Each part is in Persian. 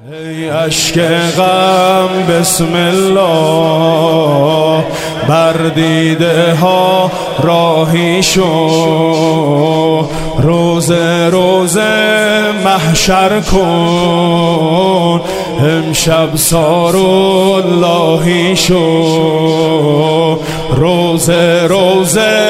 ای اشک غم بسم الله، بر دیده ها راهی شو، روزه روزه محشر کن، امشب ساراللهی شو، روزه روزه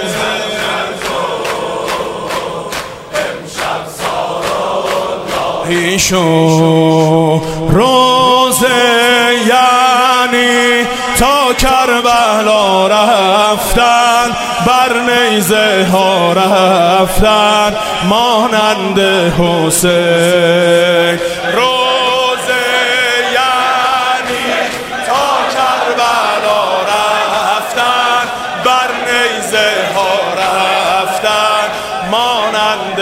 شو، روزه یعنی تا کربلا رفتن، بر نیزه ها رفتن مانند حسین. روزه یعنی تا کربلا رفتن، بر نیزه ها رفتن مانند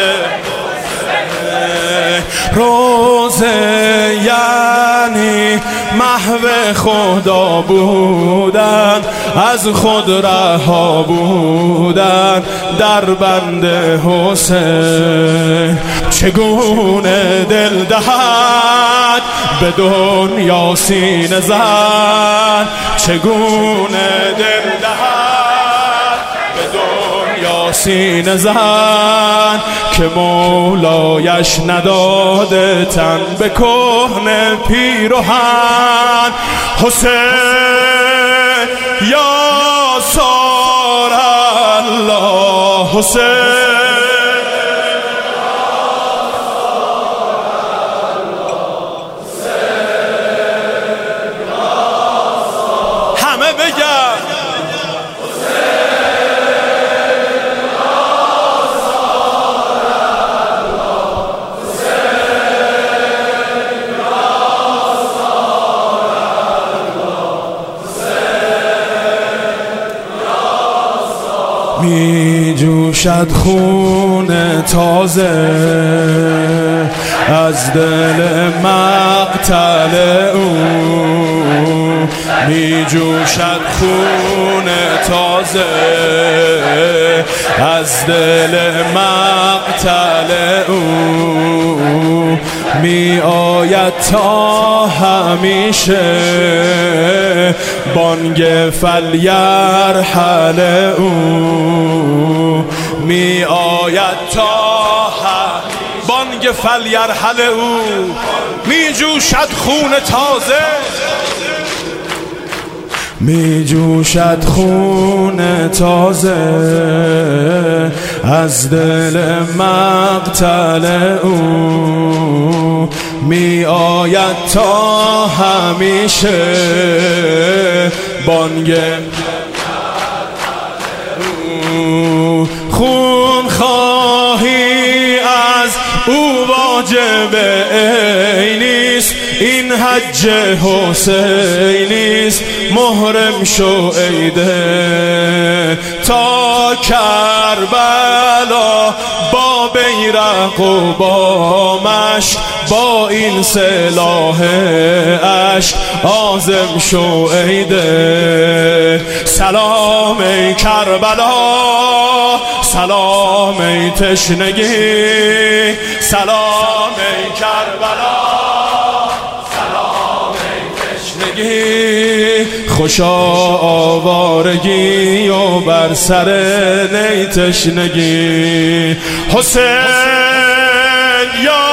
روزه یعنی محو خدا بودن، از خود رها بودن در بند حسین. چگونه دل دهد به دنیا سینه زن، چگونه دل دهد به دنیا سینه زن، که مولایش نداده تن به کهنه پیرهن. حسین یا سار الله، حسین همه بگن می جوشد خون تازه از دل مقتل او، می جوشد خون تازه از دل مقتل او، می آید تا همیشه بانگ فلیرحل او، می آید تا بانگ فلیرحل او. می جوشد خون تازه، می جوشد خون تازه از دل مقتل او، می آید تا همیشه بانگ خون خواهی از او واجب عینیست، این حج حسینیست، محرم شو عیده تا کربلا با بیرق و با مشک، با این سلاح عشق عازم شو عیده. سلام ای کربلا، سلام ای تشنگی، سلام ای کربلا، سلام ای تشنگی، خوشا آوارگی و بر سر نی تشنگی. حسین یا